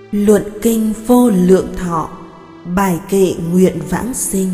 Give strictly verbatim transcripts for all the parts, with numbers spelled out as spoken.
Luận kinh Vô Lượng Thọ. Bài kệ nguyện vãng sinh.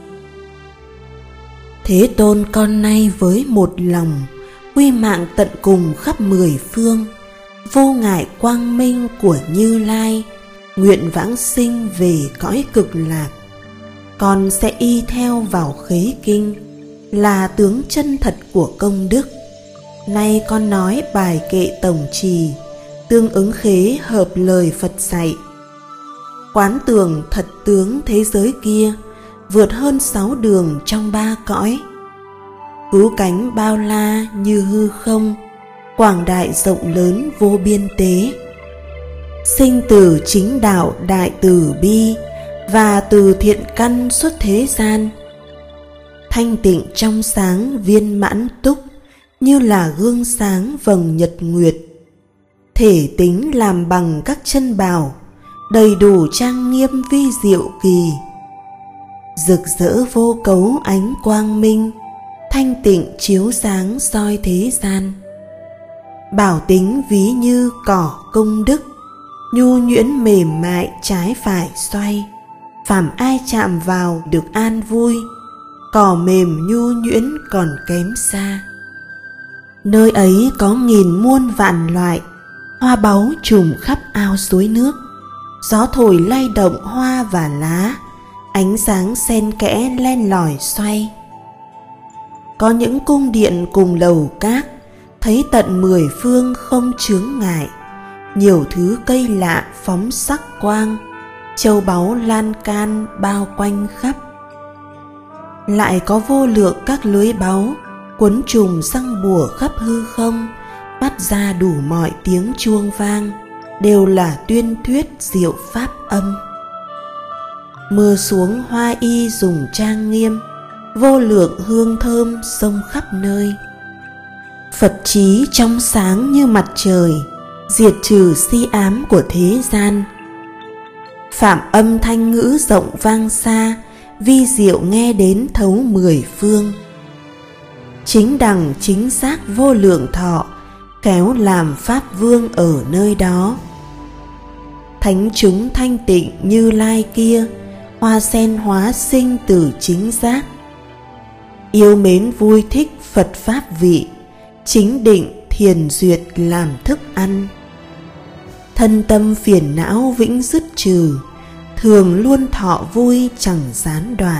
Thế Tôn con nay với một lòng, quy mạng tận cùng khắp mười phương, vô ngại quang minh của Như Lai, nguyện vãng sinh về cõi cực lạc. Con sẽ y theo vào khế kinh, là tướng chân thật của công đức. Nay con nói bài kệ tổng trì, tương ứng khế hợp lời Phật dạy. Quán tường thật tướng thế giới kia, vượt hơn sáu đường trong ba cõi. Cứu cánh bao la như hư không, quảng đại rộng lớn vô biên tế. Sinh từ chính đạo đại từ bi, và từ thiện căn xuất thế gian. Thanh tịnh trong sáng viên mãn túc, như là gương sáng vầng nhật nguyệt. Thể tính làm bằng các chân bảo, đầy đủ trang nghiêm vi diệu kỳ. Rực rỡ vô cấu ánh quang minh, thanh tịnh chiếu sáng soi thế gian. Bảo tính ví như cỏ công đức, nhu nhuyễn mềm mại trái phải xoay. Phàm ai chạm vào được an vui, cỏ mềm nhu nhuyễn còn kém xa. Nơi ấy có nghìn muôn vạn loại, hoa báu trùm khắp ao suối nước. Gió thổi lay động hoa và lá, ánh sáng xen kẽ len lỏi xoay. Có những cung điện cùng lầu các, thấy tận mười phương không chướng ngại. Nhiều thứ cây lạ phóng sắc quang, châu báu lan can bao quanh khắp. Lại có vô lượng các lưới báu, quấn trùm răng bùa khắp hư không, phát ra đủ mọi tiếng chuông vang, đều là tuyên thuyết diệu pháp âm. Mưa xuống hoa y dùng trang nghiêm, vô lượng hương thơm xông khắp nơi. Phật trí trong sáng như mặt trời, diệt trừ si ám của thế gian. Phạm âm thanh ngữ rộng vang xa, vi diệu nghe đến thấu mười phương. Chính đẳng chính xác vô lượng thọ, kéo làm pháp vương ở nơi đó. Thánh chúng thanh tịnh Như Lai kia, hoa sen hóa sinh từ chính giác. Yêu mến vui thích Phật pháp vị, chính định thiền duyệt làm thức ăn. Thân tâm phiền não vĩnh dứt trừ, thường luôn thọ vui chẳng gián đoạn.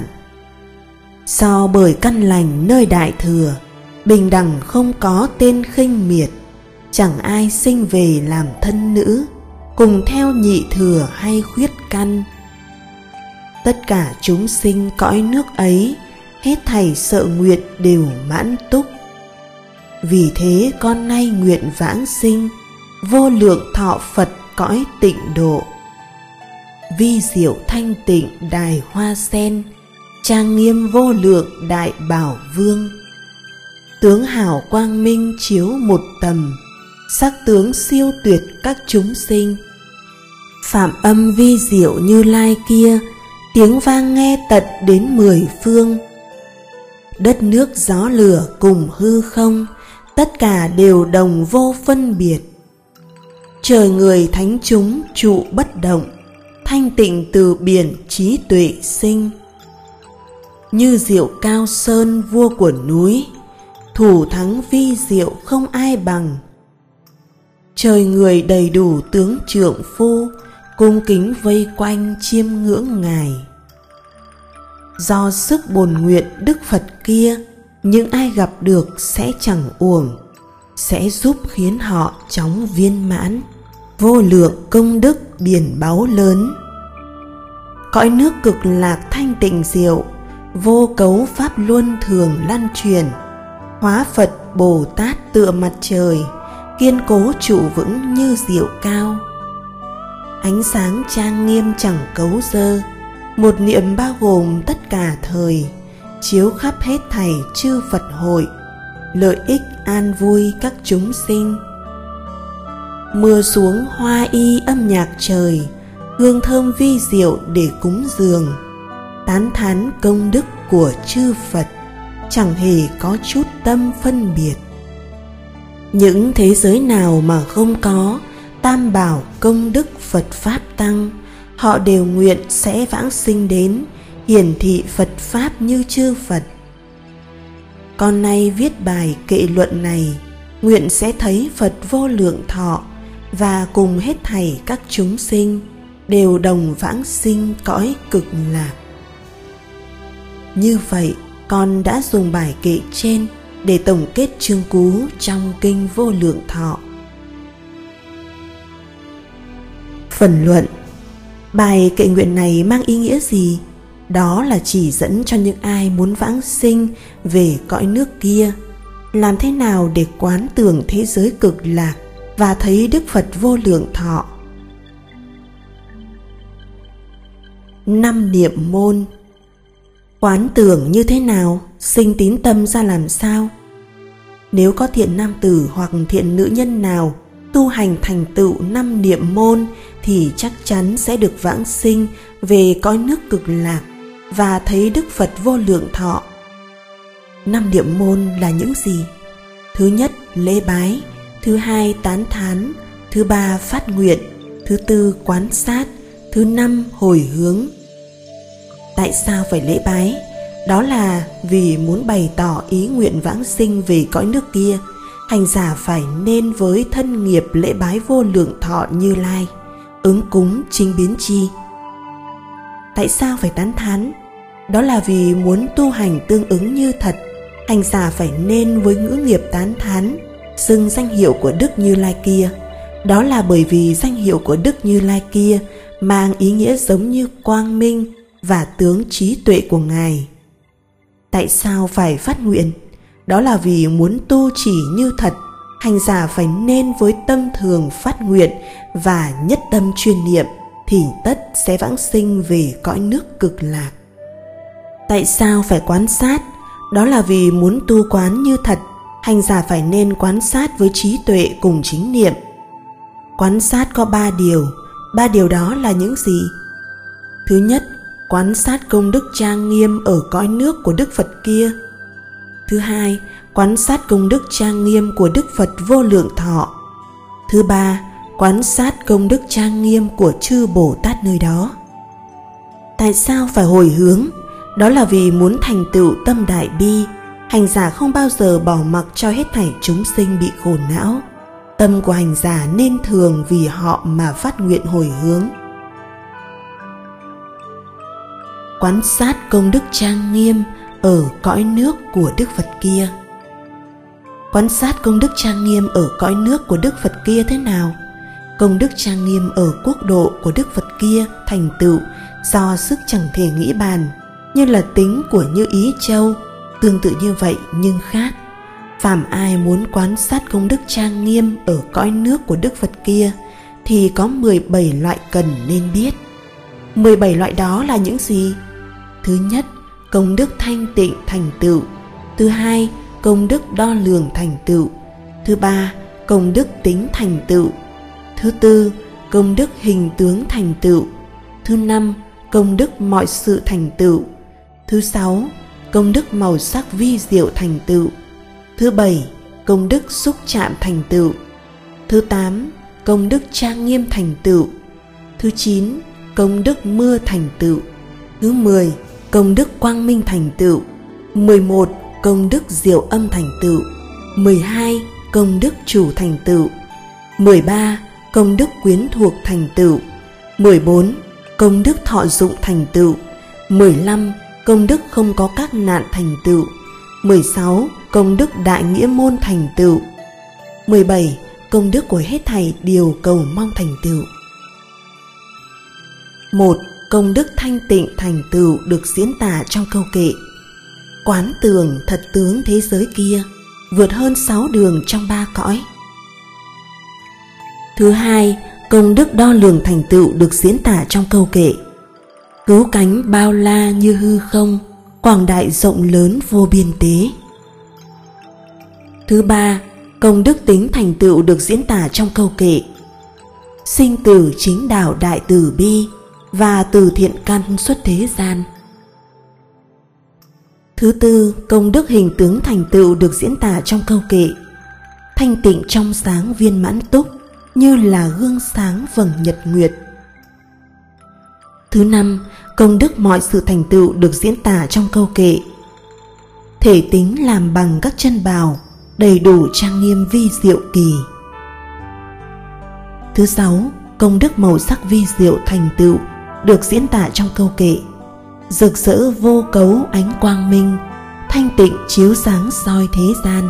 So bởi căn lành nơi đại thừa, bình đẳng không có tên khinh miệt. Chẳng ai sinh về làm thân nữ, cùng theo nhị thừa hay khuyết căn. Tất cả chúng sinh cõi nước ấy, hết thảy sợ nguyện đều mãn túc. Vì thế con nay nguyện vãng sinh, vô lượng thọ Phật cõi tịnh độ. Vi diệu thanh tịnh đài hoa sen, trang nghiêm vô lượng đại bảo vương. Tướng hảo quang minh chiếu một tầm, sắc tướng siêu tuyệt các chúng sinh. Phạm âm vi diệu Như Lai kia, tiếng vang nghe tận đến mười phương. Đất nước gió lửa cùng hư không, tất cả đều đồng vô phân biệt. Trời người thánh chúng trụ bất động, thanh tịnh từ biển trí tuệ sinh. Như diệu cao sơn vua của núi, thủ thắng vi diệu không ai bằng. Trời người đầy đủ tướng trượng phu, cung kính vây quanh chiêm ngưỡng Ngài. Do sức bồn nguyện Đức Phật kia, những ai gặp được sẽ chẳng uổng, sẽ giúp khiến họ chóng viên mãn. Vô lượng công đức biển báu lớn. Cõi nước cực lạc thanh tịnh diệu, vô cấu pháp luân thường lan truyền. Hóa Phật Bồ Tát tựa mặt trời, kiên cố trụ vững như diệu cao. Ánh sáng trang nghiêm chẳng cấu dơ, một niệm bao gồm tất cả thời, chiếu khắp hết thảy chư Phật hội, lợi ích an vui các chúng sinh. Mưa xuống hoa y âm nhạc trời, hương thơm vi diệu để cúng dường. Tán thán công đức của chư Phật, chẳng hề có chút tâm phân biệt. Những thế giới nào mà không có, tam bảo công đức Phật Pháp Tăng, họ đều nguyện sẽ vãng sinh đến, hiển thị Phật Pháp như chư Phật. Con nay viết bài kệ luận này, nguyện sẽ thấy Phật vô lượng thọ, và cùng hết thảy các chúng sinh đều đồng vãng sinh cõi cực lạc. Như vậy, con đã dùng bài kệ trên để tổng kết chương cú trong kinh Vô Lượng Thọ. Phần luận. Bài kệ nguyện này mang ý nghĩa gì? Đó là chỉ dẫn cho những ai muốn vãng sinh về cõi nước kia, làm thế nào để quán tưởng thế giới cực lạc và thấy Đức Phật vô lượng thọ. Năm niệm môn. Quán tưởng như thế nào? Sinh tín tâm ra làm sao? Nếu có thiện nam tử hoặc thiện nữ nhân nào tu hành thành tựu năm niệm môn thì chắc chắn sẽ được vãng sinh về cõi nước cực lạc và thấy Đức Phật vô lượng thọ. Năm niệm môn là những gì? Thứ nhất, lễ bái. Thứ hai, tán thán. Thứ ba, phát nguyện. Thứ tư, quán sát. Thứ năm, hồi hướng. Tại sao phải lễ bái? Đó là vì muốn bày tỏ ý nguyện vãng sinh về cõi nước kia, hành giả phải nên với thân nghiệp lễ bái vô lượng thọ Như Lai, ứng cúng chính biến chi. Tại sao phải tán thán? Đó là vì muốn tu hành tương ứng như thật, hành giả phải nên với ngữ nghiệp tán thán, xưng danh hiệu của Đức Như Lai kia. Đó là bởi vì danh hiệu của Đức Như Lai kia mang ý nghĩa giống như quang minh và tướng trí tuệ của Ngài. Tại sao phải phát nguyện? Đó là vì muốn tu chỉ như thật, hành giả phải nên với tâm thường phát nguyện và nhất tâm chuyên niệm thì tất sẽ vãng sinh về cõi nước cực lạc. Tại sao phải quán sát? Đó là vì muốn tu quán như thật, hành giả phải nên quan sát với trí tuệ cùng chính niệm. Quan sát có ba điều, ba điều đó là những gì? Thứ nhất, quan sát công đức trang nghiêm ở cõi nước của Đức Phật kia. Thứ hai, quan sát công đức trang nghiêm của Đức Phật vô lượng thọ. Thứ ba, quan sát công đức trang nghiêm của chư Bồ Tát nơi đó. Tại sao phải hồi hướng? Đó là vì muốn thành tựu tâm đại bi, hành giả không bao giờ bỏ mặc cho hết thảy chúng sinh bị khổ não. Tâm của hành giả nên thường vì họ mà phát nguyện hồi hướng. Quan sát công đức trang nghiêm ở cõi nước của Đức Phật kia. Quan sát công đức trang nghiêm ở cõi nước của Đức Phật kia thế nào? Công đức trang nghiêm ở quốc độ của Đức Phật kia thành tựu do sức chẳng thể nghĩ bàn, như là tính của Như Ý Châu, tương tự như vậy nhưng khác. Phàm ai muốn quan sát công đức trang nghiêm ở cõi nước của Đức Phật kia thì có mười bảy loại cần nên biết. mười bảy loại đó là những gì? Thứ nhất, công đức thanh tịnh thành tựu. Thứ hai, công đức đo lường thành tựu. Thứ ba, công đức tính thành tựu. Thứ tư, công đức hình tướng thành tựu. Thứ năm, công đức mọi sự thành tựu. Thứ sáu, công đức màu sắc vi diệu thành tựu. Thứ bảy, công đức xúc chạm thành tựu. Thứ tám, công đức trang nghiêm thành tựu. Thứ chín, công đức mưa thành tựu. Thứ mười, công đức quang minh thành tựu. mười một, công đức diệu âm thành tựu. mười hai, công đức chủ thành tựu. mười ba, công đức quyến thuộc thành tựu. mười bốn, công đức thọ dụng thành tựu. mười lăm, công đức không có các nạn thành tựu. mười sáu, công đức đại nghĩa môn thành tựu. mười bảy, công đức của hết thảy điều cầu mong thành tựu. một. Công đức thanh tịnh thành tựu được diễn tả trong câu kệ. Quán tưởng thật tướng thế giới kia, vượt hơn sáu đường trong ba cõi. Thứ hai, công đức đo lường thành tựu được diễn tả trong câu kệ. Cứu cánh bao la như hư không, quảng đại rộng lớn vô biên tế. Thứ ba, công đức tính thành tựu được diễn tả trong câu kệ. Sinh tử chính đạo đại từ bi và từ thiện căn xuất thế gian. Thứ tư, công đức hình tướng thành tựu được diễn tả trong câu kệ. Thanh tịnh trong sáng viên mãn túc, như là gương sáng vầng nhật nguyệt. Thứ năm, công đức mọi sự thành tựu được diễn tả trong câu kệ. Thể tính làm bằng các chân bào, đầy đủ trang nghiêm vi diệu kỳ. Thứ sáu, công đức màu sắc vi diệu thành tựu được diễn tả trong câu kệ. Rực rỡ vô cấu ánh quang minh, thanh tịnh chiếu sáng soi thế gian.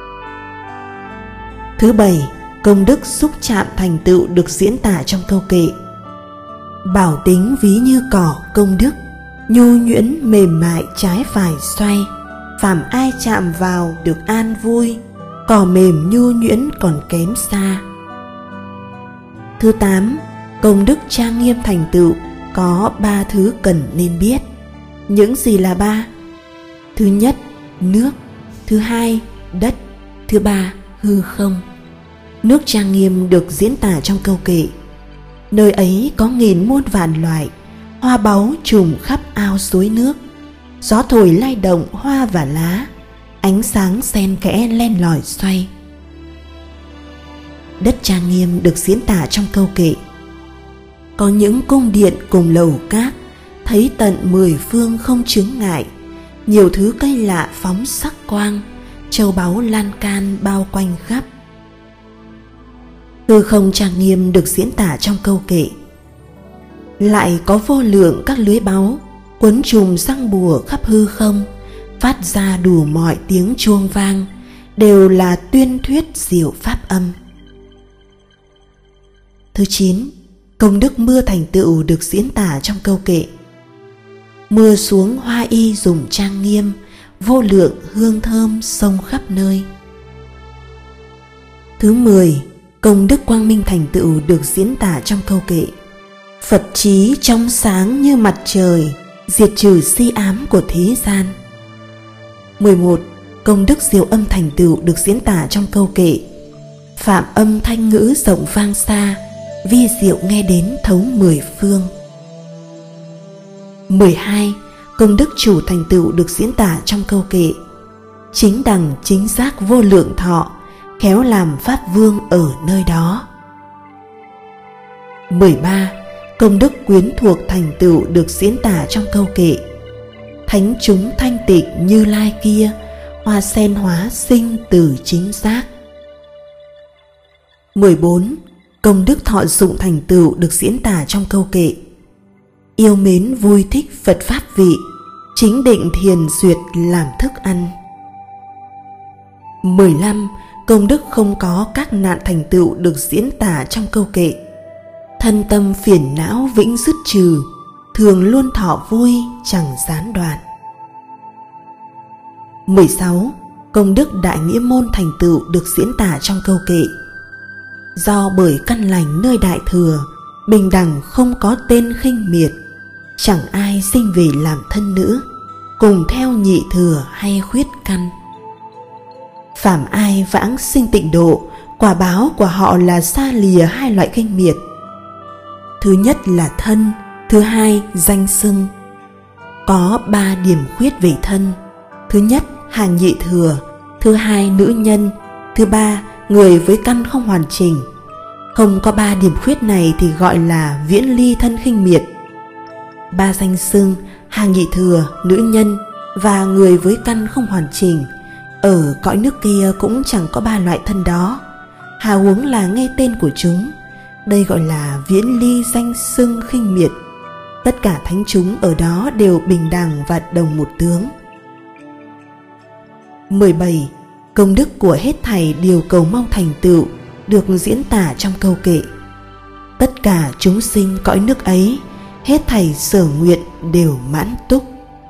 Thứ bảy, công đức xúc chạm thành tựu được diễn tả trong câu kệ. Bảo tính ví như cỏ công đức, nhu nhuyễn mềm mại trái phải xoay, phàm ai chạm vào được an vui, cỏ mềm nhu nhuyễn còn kém xa. Thứ tám, công đức trang nghiêm thành tựu có ba thứ cần nên biết. Những gì là ba? Thứ nhất, nước. Thứ hai, đất. Thứ ba, hư không. Nước trang nghiêm được diễn tả trong câu kệ. Nơi ấy có nghìn muôn vạn loại, hoa báu trùm khắp ao suối nước. Gió thổi lay động hoa và lá, ánh sáng xen kẽ len lỏi xoay. Đất trang nghiêm được diễn tả trong câu kệ. Có những cung điện cùng lầu các, thấy tận mười phương không chướng ngại, nhiều thứ cây lạ phóng sắc quang, châu báu lan can bao quanh khắp. Hư không trang nghiêm được diễn tả trong câu kệ. Lại có vô lượng các lưới báu quấn trùm răng bùa khắp hư không, phát ra đủ mọi tiếng chuông vang, đều là tuyên thuyết diệu pháp âm. Thứ chín, công đức mưa thành tựu được diễn tả trong câu kệ. Mưa xuống hoa y dùng trang nghiêm, vô lượng hương thơm xông khắp nơi. Thứ mười, công đức quang minh thành tựu được diễn tả trong câu kệ. Phật trí trong sáng như mặt trời, diệt trừ si ám của thế gian. mười một. Công đức diệu âm thành tựu được diễn tả trong câu kệ. Phạm âm thanh ngữ rộng vang xa, vi diệu nghe đến thấu mười phương. mười hai. Công đức chủ thành tựu được diễn tả trong câu kệ. Chính đẳng chính giác vô lượng thọ, khéo làm pháp vương ở nơi đó. mười ba. Công đức quyến thuộc thành tựu được diễn tả trong câu kệ. Thánh chúng thanh tịnh Như Lai kia, hoa sen hóa sinh từ chính giác. mười bốn. Công đức thọ dụng thành tựu được diễn tả trong câu kệ. Yêu mến vui thích Phật pháp vị, chính định thiền duyệt làm thức ăn. mười lăm. Công đức không có các nạn thành tựu được diễn tả trong câu kệ. Thân tâm phiền não vĩnh dứt trừ, thường luôn thọ vui chẳng gián đoạn. mười sáu. Công đức đại nghĩa môn thành tựu được diễn tả trong câu kệ. Do bởi căn lành nơi đại thừa, bình đẳng không có tên khinh miệt, chẳng ai sinh về làm thân nữa, cùng theo nhị thừa hay khuyết căn. Phàm ai vãng sinh tịnh độ, quả báo của họ là xa lìa hai loại khinh miệt. Thứ nhất là thân, thứ hai danh xưng. Có ba điểm khuyết về thân. Thứ nhất hàng nhị thừa, thứ hai nữ nhân, thứ ba người với căn không hoàn chỉnh. Không có ba điểm khuyết này thì gọi là viễn ly thân khinh miệt. Ba danh xưng hàng nhị thừa, nữ nhân và người với căn không hoàn chỉnh, ở cõi nước kia cũng chẳng có ba loại thân đó, hà huống là nghe tên của chúng. Đây gọi là viễn ly danh xưng khinh miệt. Tất cả thánh chúng ở đó đều bình đẳng và đồng một tướng. mười bảy. Công đức của hết thảy điều cầu mong thành tựu được diễn tả trong câu kệ. Tất cả chúng sinh cõi nước ấy, hết thảy sở nguyện đều mãn túc.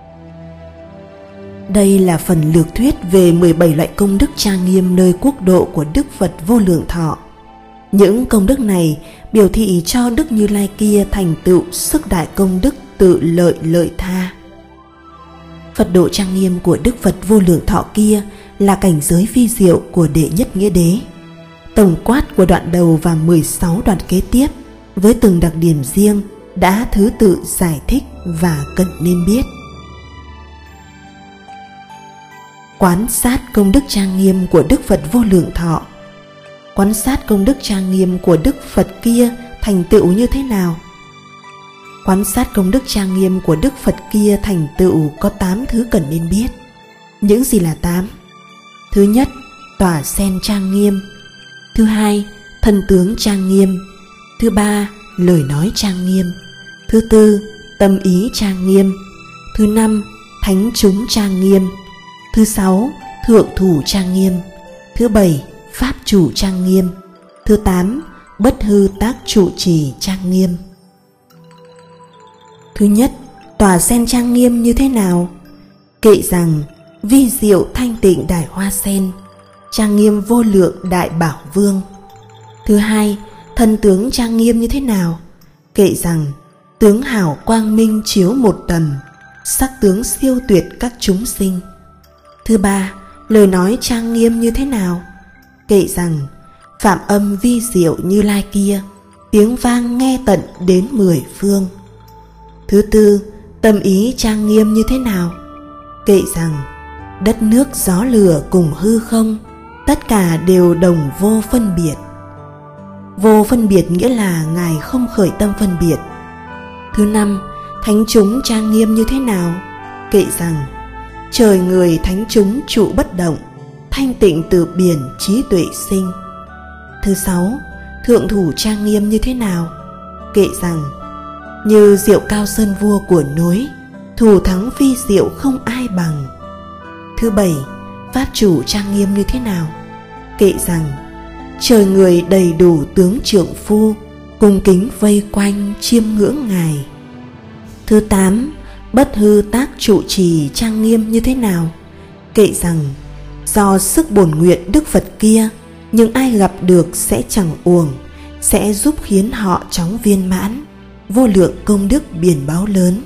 Đây là phần lược thuyết về mười bảy loại công đức trang nghiêm nơi quốc độ của Đức Phật Vô Lượng Thọ. Những công đức này biểu thị cho Đức Như Lai kia thành tựu sức đại công đức tự lợi lợi tha. Phật độ trang nghiêm của Đức Phật Vô Lượng Thọ kia là cảnh giới phi diệu của đệ nhất nghĩa đế. Tổng quát của đoạn đầu và mười sáu đoạn kế tiếp với từng đặc điểm riêng đã thứ tự giải thích và cần nên biết. Quán sát công đức trang nghiêm của Đức Phật Vô Lượng Thọ. Quan sát công đức trang nghiêm của Đức Phật kia thành tựu như thế nào? Quan sát công đức trang nghiêm của Đức Phật kia thành tựu có tám thứ cần nên biết. Những gì là tám? Thứ nhất, tòa sen trang nghiêm. Thứ hai, thân tướng trang nghiêm. Thứ ba, lời nói trang nghiêm. Thứ tư, tâm ý trang nghiêm. Thứ năm, thánh chúng trang nghiêm. Thứ sáu, thượng thủ trang nghiêm. Thứ bảy, pháp chủ trang nghiêm. Thứ tám, bất hư tác trụ trì trang nghiêm. Thứ nhất, tòa sen trang nghiêm như thế nào? Kệ rằng vi diệu thanh tịnh đại hoa sen, trang nghiêm vô lượng đại bảo vương. Thứ hai, thân tướng trang nghiêm như thế nào? Kệ rằng tướng hảo quang minh chiếu một tầm, sắc tướng siêu tuyệt các chúng sinh. Thứ ba, lời nói trang nghiêm như thế nào? Kệ rằng phạm âm vi diệu Như Lai kia, tiếng vang nghe tận đến mười phương. Thứ tư, tâm ý trang nghiêm như thế nào? Kệ rằng đất nước gió lửa cùng hư không, tất cả đều đồng vô phân biệt. Vô phân biệt nghĩa là Ngài không khởi tâm phân biệt. Thứ năm, thánh chúng trang nghiêm như thế nào? Kệ rằng trời người thánh chúng trụ bất động, thanh tịnh từ biển trí tuệ sinh. Thứ sáu, thượng thủ trang nghiêm như thế nào? Kệ rằng như diệu cao sơn vua của núi, thủ thắng phi diệu không ai bằng. Thứ bảy, pháp chủ trang nghiêm như thế nào? Kệ rằng trời người đầy đủ tướng trượng phu, cung kính vây quanh chiêm ngưỡng Ngài. Thứ tám, bất hư tác trụ trì trang nghiêm như thế nào? Kệ rằng do sức bổn nguyện Đức Phật kia, nhưng ai gặp được sẽ chẳng uổng, sẽ giúp khiến họ chóng viên mãn, vô lượng công đức biển báo lớn.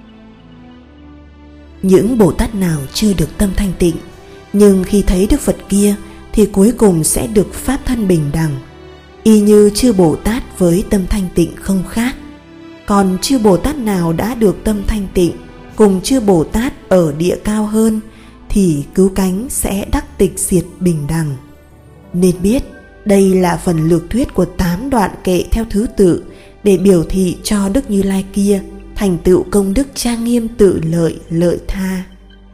Những Bồ Tát nào chưa được tâm thanh tịnh, nhưng khi thấy Đức Phật kia thì cuối cùng sẽ được pháp thân bình đẳng, y như chư Bồ Tát với tâm thanh tịnh không khác. Còn chư Bồ Tát nào đã được tâm thanh tịnh cùng chư Bồ Tát ở địa cao hơn thì cứu cánh sẽ đắc tịch diệt bình đẳng. Nên biết đây là phần lược thuyết của tám đoạn kệ theo thứ tự để biểu thị cho Đức Như Lai kia thành tựu công đức trang nghiêm tự lợi lợi tha.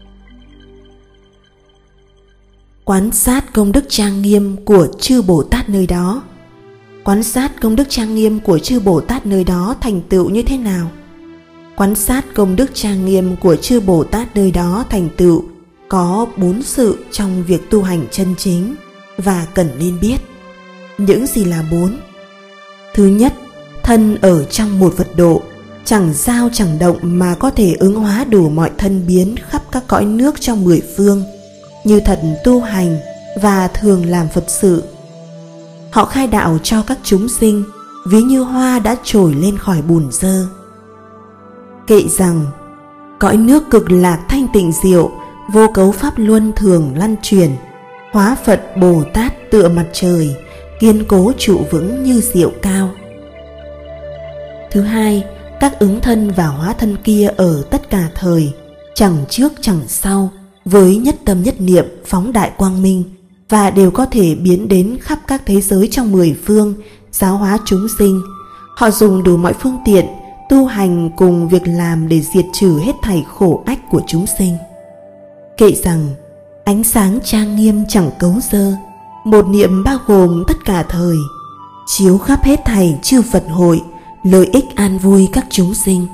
Quán sát công đức trang nghiêm của chư Bồ Tát nơi đó. Quán sát công đức trang nghiêm của chư Bồ Tát nơi đó thành tựu như thế nào? Quán sát công đức trang nghiêm của chư Bồ Tát nơi đó thành tựu có bốn sự trong việc tu hành chân chính và cần nên biết. Những gì là bốn? Thứ nhất, thân ở trong một vật độ, chẳng dao chẳng động mà có thể ứng hóa đủ mọi thân biến khắp các cõi nước trong mười phương, như thật tu hành và thường làm Phật sự. Họ khai đạo cho các chúng sinh, ví như hoa đã trồi lên khỏi bùn dơ. Kệ rằng cõi nước cực lạc thanh tịnh diệu, vô cấu pháp luân thường lăn chuyển, hóa Phật Bồ Tát tựa mặt trời, kiên cố trụ vững như diệu cao. Thứ hai, các ứng thân và hóa thân kia ở tất cả thời, chẳng trước chẳng sau, với nhất tâm nhất niệm phóng đại quang minh, và đều có thể biến đến khắp các thế giới trong mười phương, giáo hóa chúng sinh. Họ dùng đủ mọi phương tiện tu hành cùng việc làm để diệt trừ hết thảy khổ ách của chúng sinh. Kệ rằng ánh sáng trang nghiêm chẳng cấu dơ, một niệm bao gồm tất cả thời, chiếu khắp hết thảy chư Phật hội, lợi ích an vui các chúng sinh.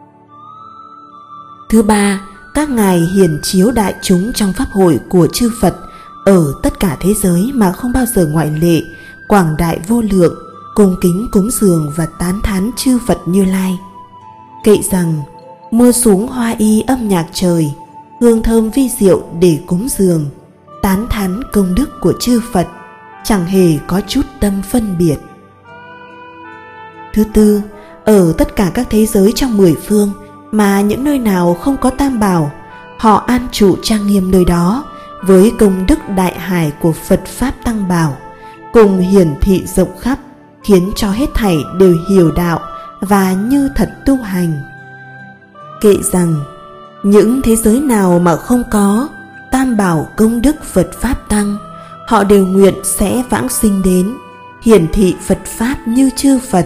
Thứ ba, các ngài hiển chiếu đại chúng trong pháp hội của chư Phật ở tất cả thế giới mà không bao giờ ngoại lệ, quảng đại vô lượng, cung kính cúng dường và tán thán chư Phật Như Lai. Kệ rằng mưa xuống hoa y âm nhạc trời, hương thơm vi diệu để cúng dường, tán thán công đức của chư Phật, chẳng hề có chút tâm phân biệt. Thứ tư, ở tất cả các thế giới trong mười phương mà những nơi nào không có tam bảo, họ an trụ trang nghiêm nơi đó với công đức đại hải của Phật Pháp Tăng Bảo, cùng hiển thị rộng khắp, khiến cho hết thảy đều hiểu đạo và như thật tu hành. Kệ rằng những thế giới nào mà không có tam bảo công đức Phật Pháp Tăng, họ đều nguyện sẽ vãng sinh đến, hiển thị Phật Pháp như chư Phật.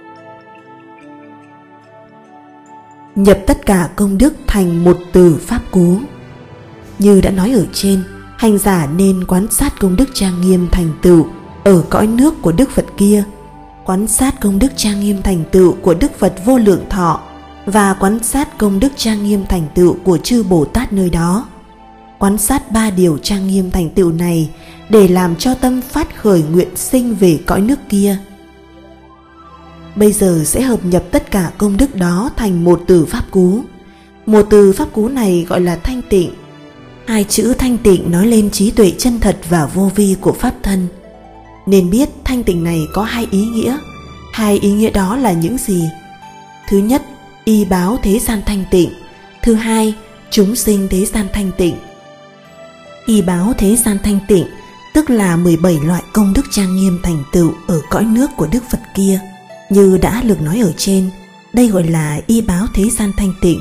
Nhập tất cả công đức thành một từ Pháp Cú. Như đã nói ở trên, hành giả nên quan sát công đức trang nghiêm thành tựu ở cõi nước của Đức Phật kia, quan sát công đức trang nghiêm thành tựu của Đức Phật vô lượng thọ và quan sát công đức trang nghiêm thành tựu của chư Bồ Tát nơi đó. Quan sát ba điều trang nghiêm thành tựu này để làm cho tâm phát khởi nguyện sinh về cõi nước kia. Bây giờ sẽ hợp nhập tất cả công đức đó thành một từ Pháp Cú. Một từ Pháp Cú này gọi là thanh tịnh. Hai chữ thanh tịnh nói lên trí tuệ chân thật và vô vi của Pháp thân. Nên biết thanh tịnh này có hai ý nghĩa. Hai ý nghĩa đó là những gì? Thứ nhất, y báo thế gian thanh tịnh. Thứ hai, chúng sinh thế gian thanh tịnh. Y báo thế gian thanh tịnh tức là mười bảy loại công đức trang nghiêm thành tựu ở cõi nước của Đức Phật kia. Như đã được nói ở trên, đây gọi là y báo thế gian thanh tịnh.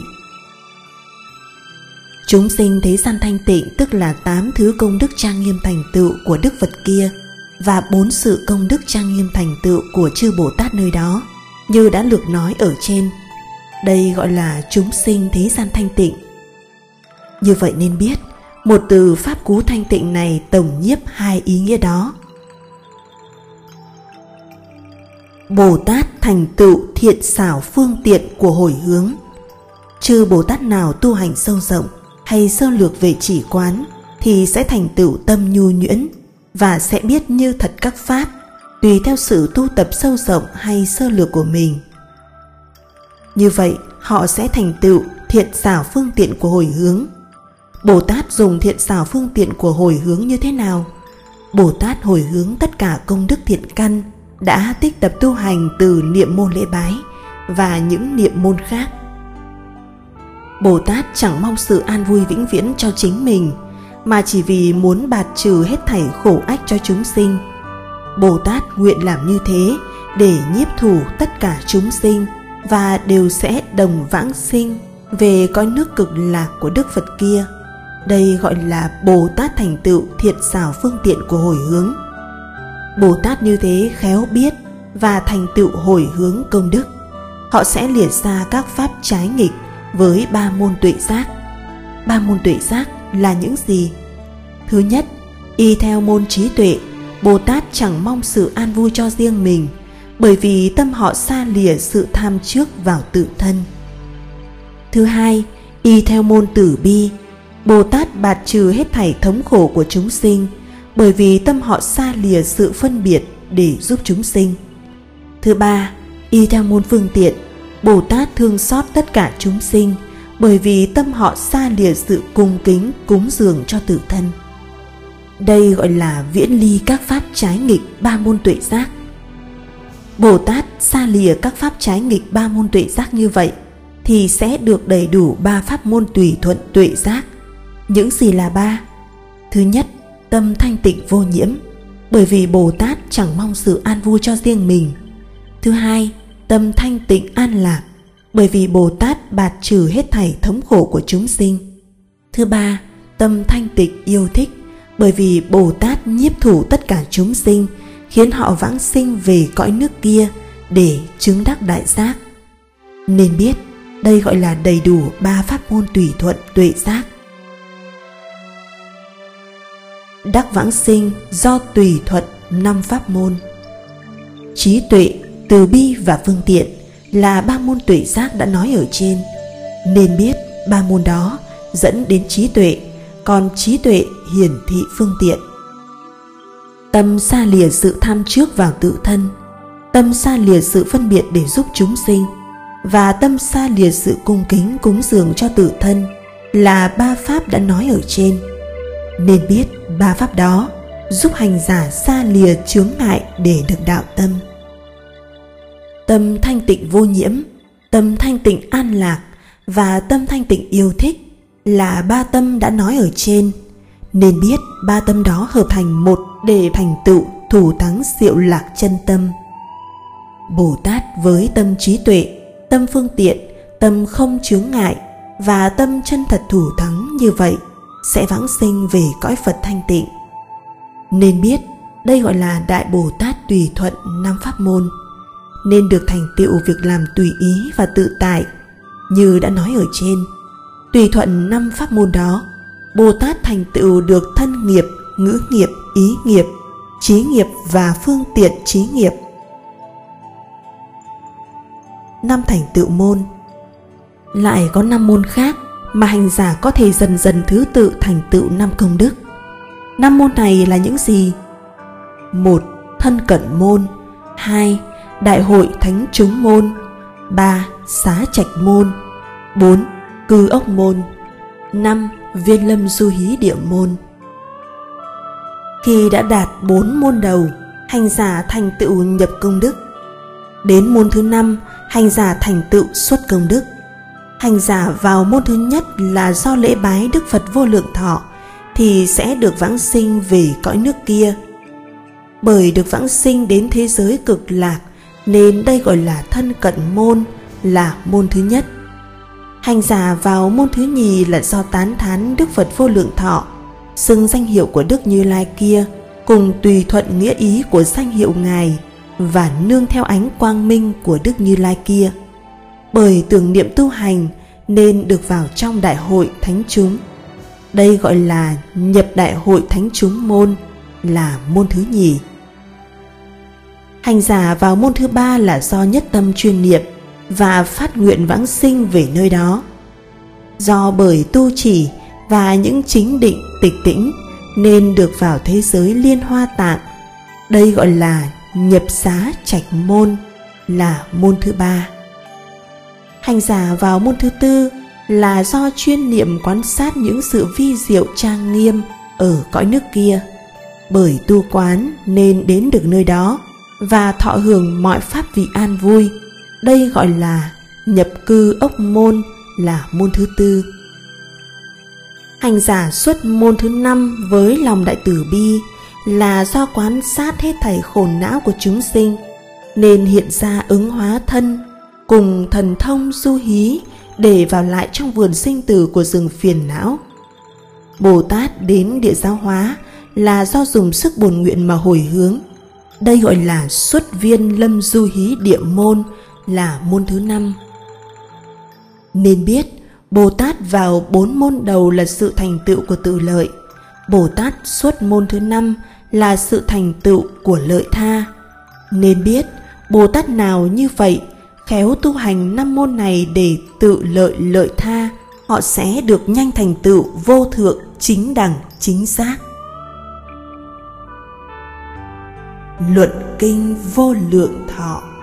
Chúng sinh thế gian thanh tịnh tức là tám thứ công đức trang nghiêm thành tựu của Đức Phật kia và bốn sự công đức trang nghiêm thành tựu của chư Bồ Tát nơi đó, như đã được nói ở trên. Đây gọi là chúng sinh thế gian thanh tịnh. Như vậy nên biết, một từ Pháp Cú thanh tịnh này tổng nhiếp hai ý nghĩa đó. Bồ Tát thành tựu thiện xảo phương tiện của hồi hướng. Chư Bồ Tát nào tu hành sâu rộng hay sơ lược về chỉ quán thì sẽ thành tựu tâm nhu nhuyễn và sẽ biết như thật các pháp, tùy theo sự tu tập sâu rộng hay sơ lược của mình. Như vậy họ sẽ thành tựu thiện xảo phương tiện của hồi hướng. Bồ Tát dùng thiện xảo phương tiện của hồi hướng như thế nào? Bồ Tát hồi hướng tất cả công đức thiện căn đã tích tập tu hành từ niệm môn lễ bái và những niệm môn khác. Bồ Tát chẳng mong sự an vui vĩnh viễn cho chính mình, mà chỉ vì muốn bạt trừ hết thảy khổ ách cho chúng sinh. Bồ Tát nguyện làm như thế để nhiếp thủ tất cả chúng sinh và đều sẽ đồng vãng sinh về cõi nước cực lạc của Đức Phật kia. Đây gọi là Bồ Tát thành tựu thiện xảo phương tiện của hồi hướng. Bồ Tát như thế khéo biết và thành tựu hồi hướng công đức. Họ sẽ liệt ra các pháp trái nghịch với ba môn tuệ giác. Ba môn tuệ giác là những gì? Thứ nhất, y theo môn trí tuệ, Bồ Tát chẳng mong sự an vui cho riêng mình, bởi vì tâm họ xa lìa sự tham trước vào tự thân. Thứ hai, y theo môn tử bi, Bồ Tát bạt trừ hết thảy thống khổ của chúng sinh, bởi vì tâm họ xa lìa sự phân biệt để giúp chúng sinh. Thứ ba, y theo môn phương tiện, Bồ Tát thương xót tất cả chúng sinh, bởi vì tâm họ xa lìa sự cung kính cúng dường cho tự thân. Đây gọi là viễn ly các pháp trái nghịch ba môn tuệ giác. Bồ Tát xa lìa các pháp trái nghịch ba môn tuệ giác như vậy thì sẽ được đầy đủ ba pháp môn tùy thuận tuệ giác. Những gì là ba? Thứ nhất, tâm thanh tịnh vô nhiễm, bởi vì Bồ Tát chẳng mong sự an vui cho riêng mình. Thứ hai, tâm thanh tịnh an lạc, bởi vì Bồ Tát bạt trừ hết thảy thống khổ của chúng sinh. Thứ ba, tâm thanh tịnh yêu thích, bởi vì Bồ Tát nhiếp thủ tất cả chúng sinh, khiến họ vãng sinh về cõi nước kia để chứng đắc đại giác. Nên biết, đây gọi là đầy đủ ba pháp môn tùy thuận tuệ giác. Đắc vãng sinh do tùy thuận năm pháp môn. Trí tuệ, từ bi và phương tiện là ba môn tuệ giác đã nói ở trên. Nên biết ba môn đó dẫn đến trí tuệ, còn trí tuệ hiển thị phương tiện. Tâm xa lìa sự tham trước vào tự thân, tâm xa lìa sự phân biệt để giúp chúng sinh, và tâm xa lìa sự cung kính cúng dường cho tự thân là ba pháp đã nói ở trên. Nên biết ba pháp đó giúp hành giả xa lìa chướng ngại để được đạo tâm. Tâm thanh tịnh vô nhiễm, tâm thanh tịnh an lạc và tâm thanh tịnh yêu thích là ba tâm đã nói ở trên. Nên biết ba tâm đó hợp thành một để thành tựu thủ thắng diệu lạc chân tâm. Bồ Tát với tâm trí tuệ, tâm phương tiện, tâm không chướng ngại và tâm chân thật thủ thắng như vậy sẽ vãng sinh về cõi Phật thanh tịnh. Nên biết đây gọi là Đại Bồ Tát tùy thuận năm pháp môn, nên được thành tựu việc làm tùy ý và tự tại. Như đã nói ở trên, tùy thuận năm pháp môn đó, Bồ Tát thành tựu được thân nghiệp, ngữ nghiệp, ý nghiệp, trí nghiệp và phương tiện trí nghiệp. Năm thành tựu môn. Lại có năm môn khác mà hành giả có thể dần dần thứ tự thành tựu năm công đức. Năm môn này là những gì? Một. Thân cận môn. Hai. Đại hội thánh chúng môn. Ba. Xá trạch môn. Bốn. Cư ốc môn. Năm. Viên lâm du hí địa môn. Khi đã đạt bốn môn đầu, hành giả thành tựu nhập công đức. Đến môn thứ năm, hành giả thành tựu xuất công đức. Hành giả vào môn thứ nhất là do lễ bái Đức Phật Vô Lượng Thọ thì sẽ được vãng sinh về cõi nước kia. Bởi được vãng sinh đến thế giới cực lạc nên đây gọi là thân cận môn, là môn thứ nhất. Hành giả vào môn thứ nhì là do tán thán Đức Phật Vô Lượng Thọ, xưng danh hiệu của Đức Như Lai kia, cùng tùy thuận nghĩa ý của danh hiệu Ngài và nương theo ánh quang minh của Đức Như Lai kia. Bởi tưởng niệm tu hành nên được vào trong đại hội thánh chúng. Đây gọi là nhập đại hội thánh chúng môn, là môn thứ nhì. Hành giả vào môn thứ ba là do nhất tâm chuyên niệm và phát nguyện vãng sinh về nơi đó. Do bởi tu chỉ và những chính định tịch tĩnh nên được vào thế giới Liên Hoa Tạng. Đây gọi là nhập xá trạch môn, là môn thứ ba. Hành giả vào môn thứ tư là do chuyên niệm quan sát những sự vi diệu trang nghiêm ở cõi nước kia. Bởi tu quán nên đến được nơi đó và thọ hưởng mọi pháp vị an vui. Đây gọi là nhập cư ốc môn, là môn thứ tư. Hành giả xuất môn thứ năm với lòng đại từ bi là do quan sát hết thảy khổ não của chúng sinh nên hiện ra ứng hóa thân cùng thần thông du hí để vào lại trong vườn sinh tử của rừng phiền não. Bồ Tát đến địa giáo hóa là do dùng sức bổn nguyện mà hồi hướng. Đây gọi là xuất viên lâm du hí địa môn, là môn thứ năm. Nên biết Bồ Tát vào bốn môn đầu là sự thành tựu của tự lợi. Bồ Tát xuất môn thứ năm là sự thành tựu của lợi tha. Nên biết Bồ Tát nào như vậy khéo tu hành năm môn này để tự lợi lợi tha, họ sẽ được nhanh thành tựu vô thượng chính đẳng chính giác. Luận kinh Vô Lượng Thọ.